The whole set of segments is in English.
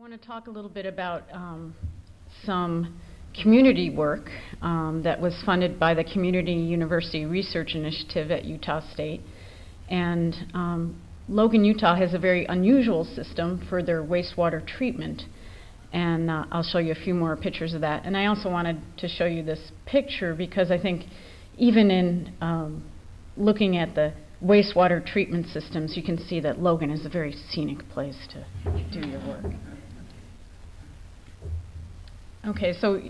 want to talk a little bit about some community work that was funded by the Community University Research Initiative at Utah State. And Logan, Utah has a very unusual system for their wastewater treatment. And I'll show you a few more pictures of that. And I also wanted to show you this picture because I think even in looking at the wastewater treatment systems, you can see that Logan is a very scenic place to do your work. Okay, so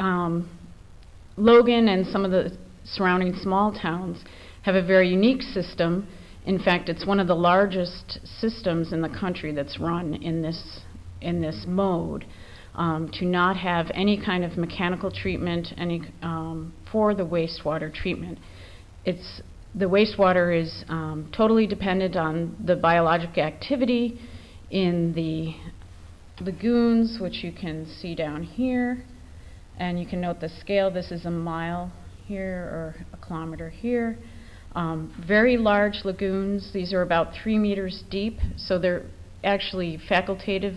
Logan and some of the surrounding small towns have a very unique system. In fact, it's one of the largest systems in the country that's run in this mode, to not have any kind of mechanical treatment for the wastewater treatment. The wastewater is totally dependent on the biologic activity in the lagoons, which you can see down here. And you can note the scale. This is a mile here or a kilometer here. Very large lagoons. These are about 3 meters deep, so they're actually facultative,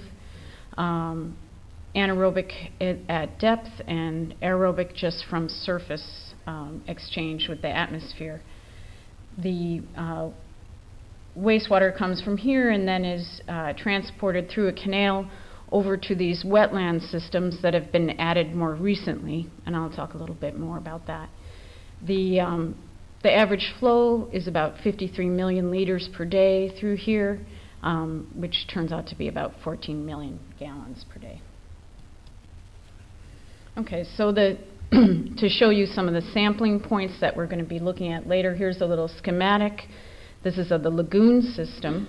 anaerobic at depth and aerobic just from surface exchange with the atmosphere. The wastewater comes from here and then is transported through a canal over to these wetland systems that have been added more recently, and I'll talk a little bit more about that. The average flow is about 53 million liters per day through here, which turns out to be about 14 million gallons per day. Okay, so to show you some of the sampling points that we're going to be looking at later, here's a little schematic. This is of the lagoon system.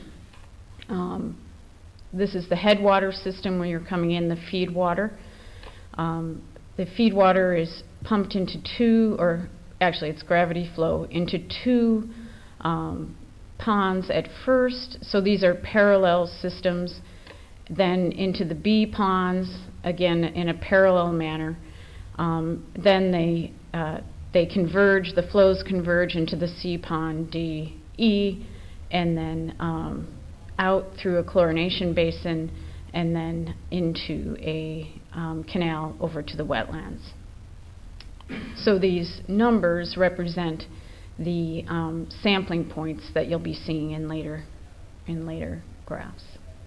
This is the headwater system where you're coming in, the feed water. The feed water is pumped into it's gravity flow, into two ponds at first. So these are parallel systems. Then into the B ponds, again in a parallel manner. Then they converge, the flows converge into the C pond, D, E, and then out through a chlorination basin and then into a canal over to the wetlands. So these numbers represent the sampling points that you'll be seeing in later graphs.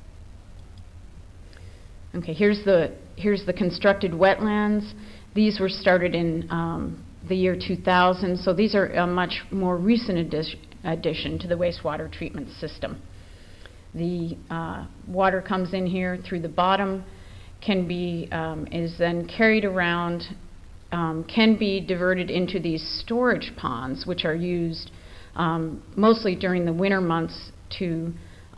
Okay, here's the constructed wetlands. These were started in the year 2000, so these are a much more recent addition to the wastewater treatment system. The water comes in here through the bottom, is then carried around, can be diverted into these storage ponds, which are used mostly during the winter months to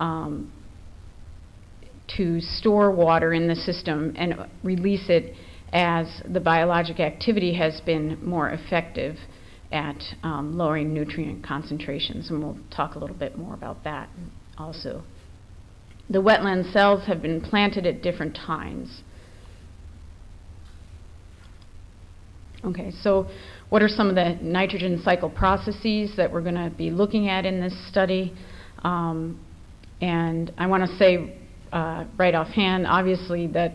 store water in the system and release it as the biologic activity has been more effective at lowering nutrient concentrations, and we'll talk a little bit more about that also. The wetland cells have been planted at different times. Okay, so what are some of the nitrogen cycle processes that we're going to be looking at in this study? And I want to say right offhand, obviously, that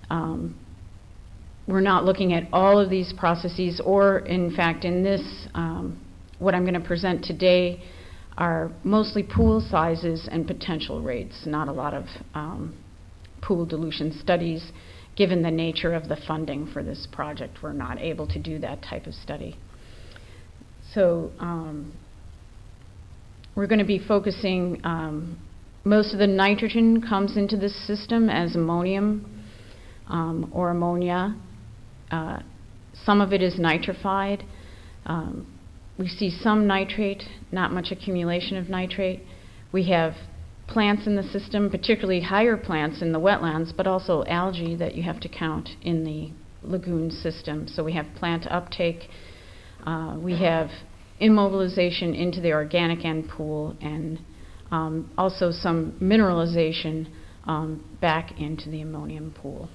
we're not looking at all of these processes, or in fact in this, what I'm going to present today are mostly pool sizes and potential rates, not a lot of pool dilution studies. Given the nature of the funding for this project, we're not able to do that type of study. So we're going to be focusing, most of the nitrogen comes into this system as ammonium or ammonia. Some of it is nitrified. We see some nitrate, not much accumulation of nitrate. We have plants in the system, particularly higher plants in the wetlands, but also algae that you have to count in the lagoon system. So we have plant uptake. We have immobilization into the organic end pool, and also some mineralization back into the ammonium pool.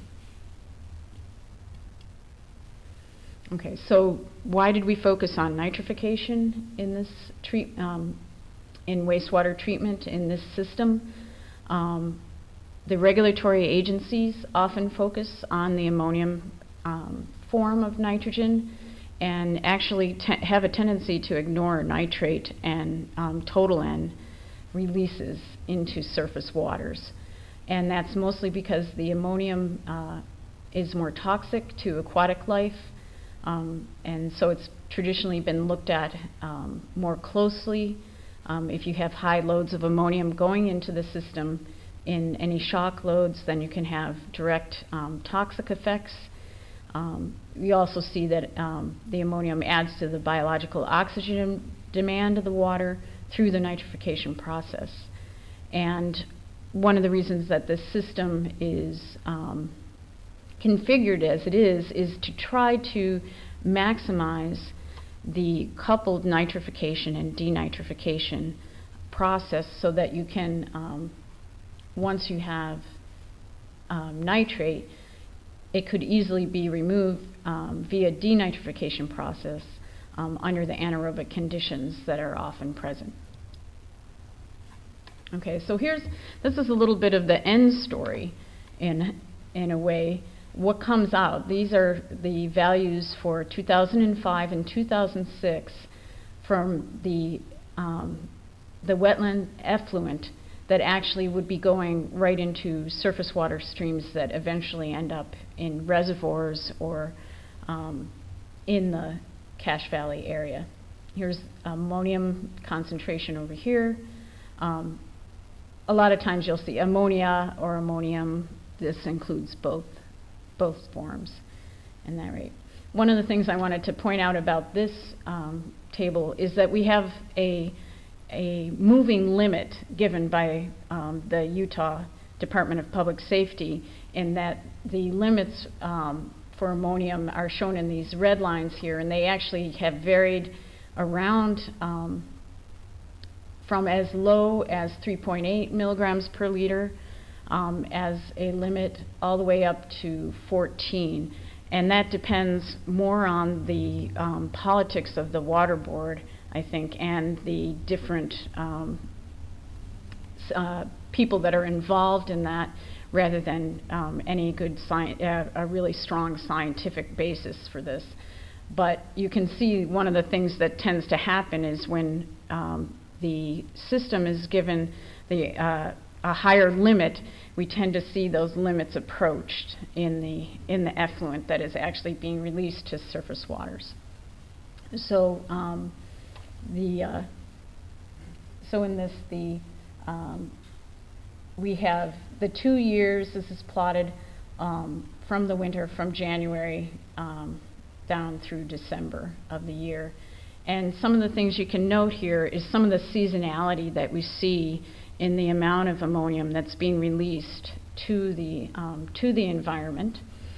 Okay, so why did we focus on nitrification in this in wastewater treatment in this system? The regulatory agencies often focus on the ammonium form of nitrogen and actually have a tendency to ignore nitrate and total N releases into surface waters. And that's mostly because the ammonium is more toxic to aquatic life, and so it's traditionally been looked at more closely. If you have high loads of ammonium going into the system in any shock loads, then you can have direct toxic effects. We also see that the ammonium adds to the biological oxygen demand of the water through the nitrification process. And one of the reasons that this system is configured as it is to try to maximize the coupled nitrification and denitrification process so that you can, once you have nitrate, it could easily be removed via denitrification process under the anaerobic conditions that are often present. Okay, so this is a little bit of the end story in a way. What comes out? These are the values for 2005 and 2006 from the wetland effluent that actually would be going right into surface water streams that eventually end up in reservoirs or in the Cache Valley area. Here's ammonium concentration over here. A lot of times you'll see ammonia or ammonium. This includes both forms in that rate. One of the things I wanted to point out about this table is that we have a moving limit given by the Utah Department of Public Safety, in that the limits for ammonium are shown in these red lines here, and they actually have varied around from as low as 3.8 milligrams per liter as a limit all the way up to 14. And that depends more on the politics of the water board, I think, and the different people that are involved in that, rather than any good a really strong scientific basis for this. But you can see one of the things that tends to happen is when the system is given a higher limit, we tend to see those limits approached in the effluent that is actually being released to surface waters. So so in this, we have the 2 years. This is plotted from the winter, from January down through December of the year. And some of the things you can note here is some of the seasonality that we see in the amount of ammonium that's being released to the environment.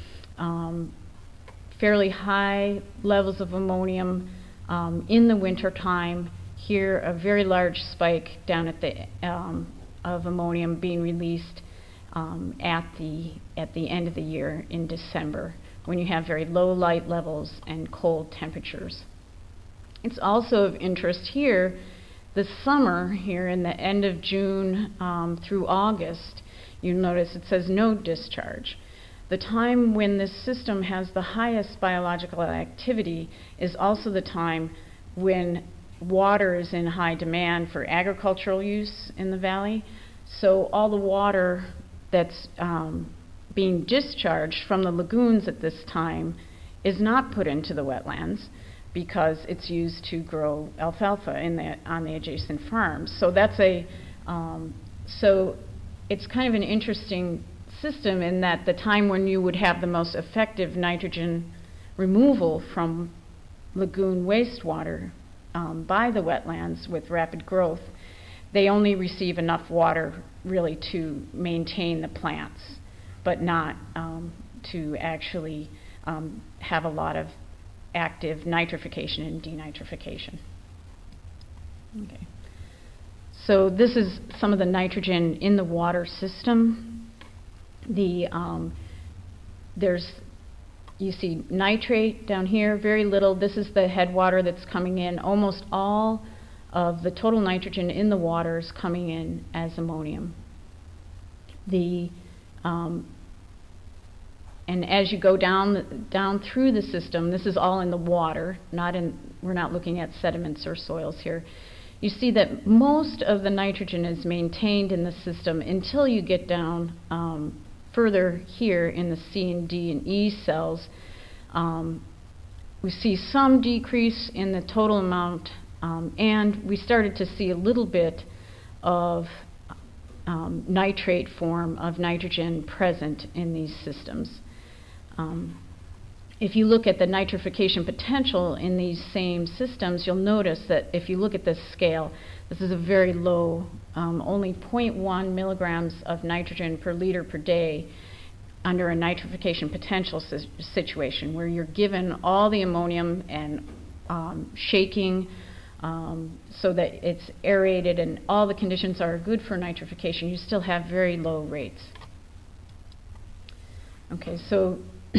Fairly high levels of ammonium in the winter time. Here, a very large spike down at the of ammonium being released at the end of the year in December, when you have very low light levels and cold temperatures. It's also of interest here, the summer here in the end of June through August, you notice it says no discharge. The time when this system has the highest biological activity is also the time when water is in high demand for agricultural use in the valley. So all the water that's being discharged from the lagoons at this time is not put into the wetlands, because it's used to grow alfalfa on the adjacent farms. So that's so it's kind of an interesting system in that the time when you would have the most effective nitrogen removal from lagoon wastewater by the wetlands with rapid growth, they only receive enough water really to maintain the plants, but not to actually have a lot of active nitrification and denitrification. Okay. So this is some of the nitrogen in the water system. You see nitrate down here, very little. This is the headwater that's coming in. Almost all of the total nitrogen in the water is coming in as ammonium. The And as you go down through the system, this is all in the water, we're not looking at sediments or soils here. You see that most of the nitrogen is maintained in the system until you get down further here in the C and D and E cells. We see some decrease in the total amount, and we started to see a little bit of nitrate form of nitrogen present in these systems. If you look at the nitrification potential in these same systems, you'll notice that if you look at this scale, this is a very low, only 0.1 milligrams of nitrogen per liter per day under a nitrification potential situation where you're given all the ammonium and shaking so that it's aerated and all the conditions are good for nitrification. You still have very low rates. Okay, so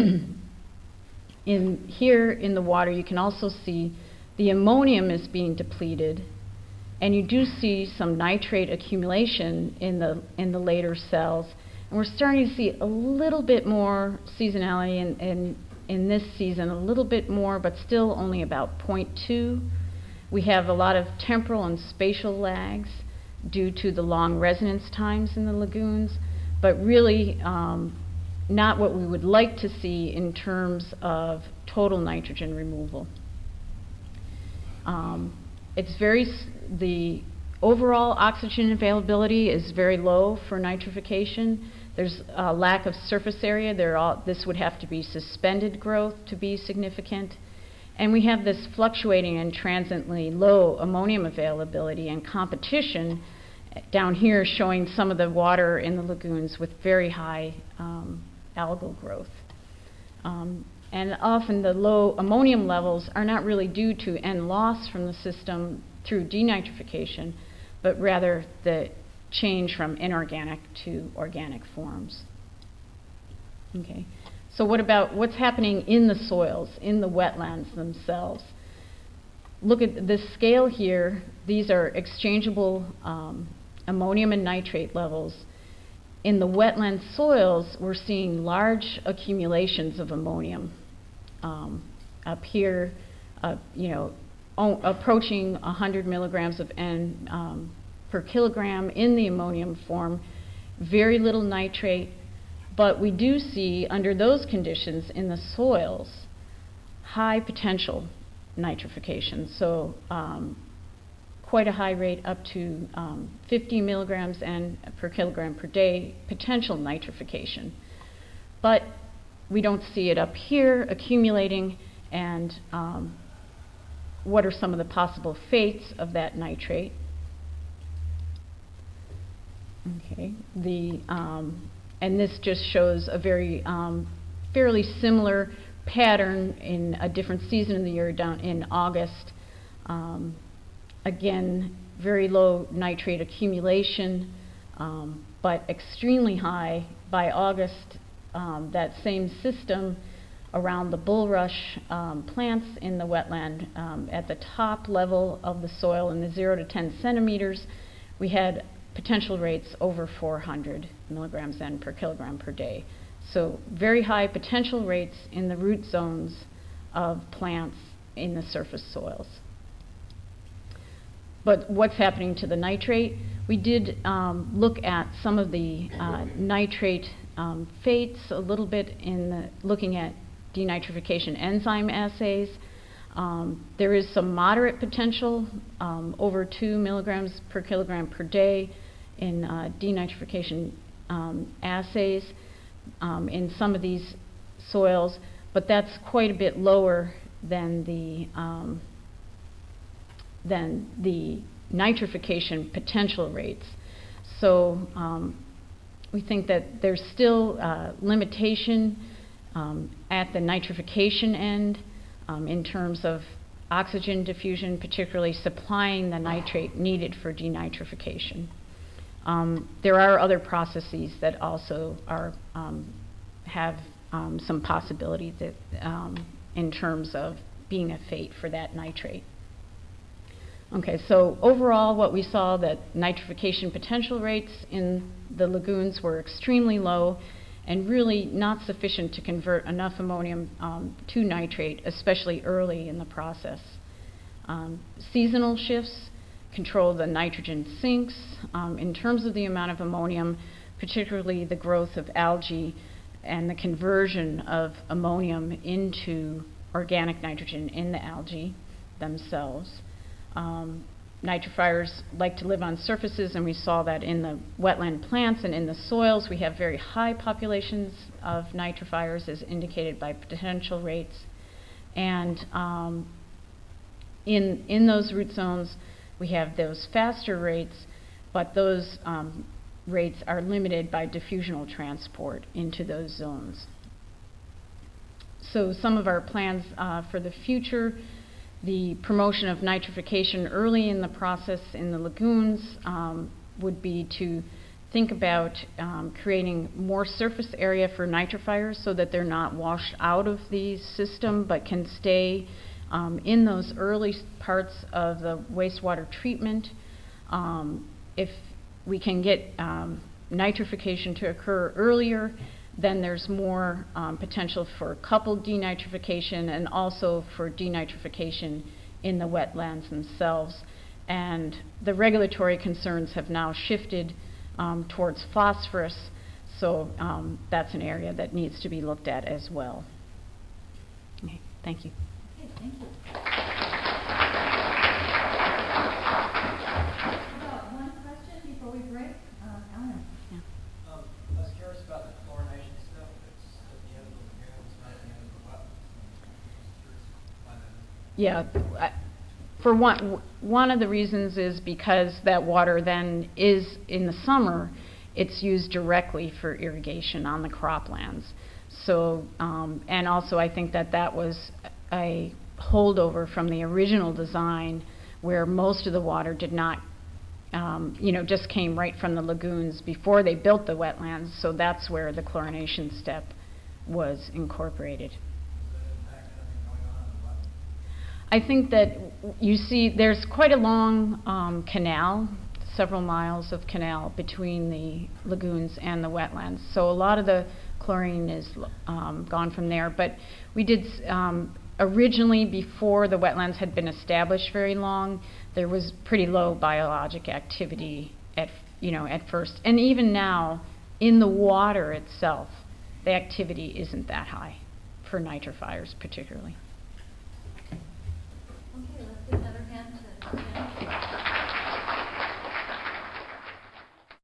here in the water you can also see the ammonium is being depleted, and you do see some nitrate accumulation in the later cells, and we're starting to see a little bit more seasonality in this season, a little bit more, but still only about 0.2. We have a lot of temporal and spatial lags due to the long residence times in the lagoons, but really not what we would like to see in terms of total nitrogen removal. The overall oxygen availability is very low for nitrification. There's a lack of surface area. This would have to be suspended growth to be significant. And we have this fluctuating and transiently low ammonium availability and competition down here showing some of the water in the lagoons with very high algal growth. And often the low ammonium levels are not really due to N loss from the system through denitrification, but rather the change from inorganic to organic forms. Okay, so what about what's happening in the soils, in the wetlands themselves? Look at this scale here. These are exchangeable ammonium and nitrate levels. In the wetland soils, we're seeing large accumulations of ammonium. Up here, approaching 100 milligrams of N per kilogram in the ammonium form, very little nitrate, but we do see under those conditions in the soils high potential nitrification. So quite a high rate, up to 50 milligrams N per kilogram per day potential nitrification. But we don't see it up here accumulating, and what are some of the possible fates of that nitrate? Okay, and this just shows a very fairly similar pattern in a different season of the year down in August. Again, very low nitrate accumulation, but extremely high by August. That same system around the bulrush plants in the wetland at the top level of the soil in the 0 to 10 centimeters, we had potential rates over 400 milligrams N per kilogram per day. So very high potential rates in the root zones of plants in the surface soils. But what's happening to the nitrate? We did look at some of the nitrate fates a little bit in looking at denitrification enzyme assays. There is some moderate potential, over 2 milligrams per kilogram per day in denitrification assays in some of these soils, but that's quite a bit lower than the nitrification potential rates. So we think that there's still limitation at the nitrification end in terms of oxygen diffusion, particularly supplying the nitrate needed for denitrification. There are other processes that also are have some possibility that in terms of being a fate for that nitrate. Okay, so overall what we saw that nitrification potential rates in the lagoons were extremely low and really not sufficient to convert enough ammonium to nitrate, especially early in the process. Seasonal shifts control the nitrogen sinks. In terms of the amount of ammonium, particularly the growth of algae and the conversion of ammonium into organic nitrogen in the algae themselves. Nitrifiers like to live on surfaces, and we saw that in the wetland plants and in the soils. We have very high populations of nitrifiers as indicated by potential rates. And in those root zones, we have those faster rates, but those rates are limited by diffusional transport into those zones. So some of our plans for the future: the promotion of nitrification early in the process in the lagoons would be to think about creating more surface area for nitrifiers so that they're not washed out of the system but can stay in those early parts of the wastewater treatment. If we can get nitrification to occur earlier, then there's more potential for coupled denitrification and also for denitrification in the wetlands themselves. And the regulatory concerns have now shifted towards phosphorus, so that's an area that needs to be looked at as well. Okay, thank you. Okay, thank you. One question before we break. Alan. Yeah. I was curious about the chlorination stuff that's at the end of the lagoons, not at the end of the wetlands. Yeah, for one of the reasons is because that water then is, in the summer, it's used directly for irrigation on the croplands. So, and also I think that was a holdover from the original design where most of the water did not, just came right from the lagoons before they built the wetlands. So that's where the chlorination step was incorporated. I think that you see there's quite a long canal, several miles of canal between the lagoons and the wetlands. So a lot of the chlorine is gone from there. But we did originally, before the wetlands had been established very long, there was pretty low biologic activity at first. And even now, in the water itself, the activity isn't that high for nitrifiers particularly.